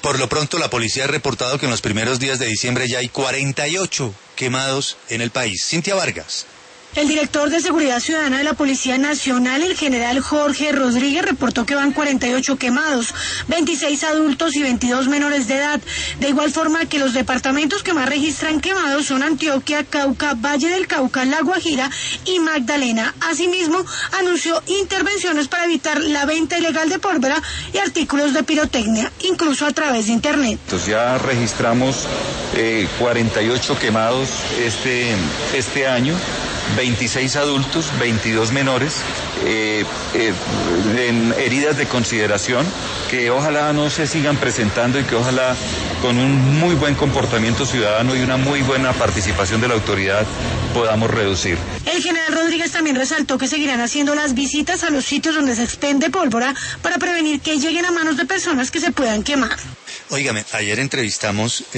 Por lo pronto, la policía ha reportado que en los primeros días de diciembre ya hay 48 quemados en el país. Cintia Vargas. El director de Seguridad Ciudadana de la Policía Nacional, el general Jorge Rodríguez, reportó que van 48 quemados, 26 adultos y 22 menores de edad. De igual forma que los departamentos que más registran quemados son Antioquia, Cauca, Valle del Cauca, La Guajira y Magdalena. Asimismo, anunció intervenciones para evitar la venta ilegal de pólvora y artículos de pirotecnia, incluso a través de Internet. Entonces ya registramos 48 quemados este año. 26 adultos, 22 menores, en heridas de consideración, que ojalá no se sigan presentando y que ojalá con un muy buen comportamiento ciudadano y una muy buena participación de la autoridad podamos reducir. El general Rodríguez también resaltó que seguirán haciendo las visitas a los sitios donde se expende pólvora para prevenir que lleguen a manos de personas que se puedan quemar. Óigame, ayer entrevistamos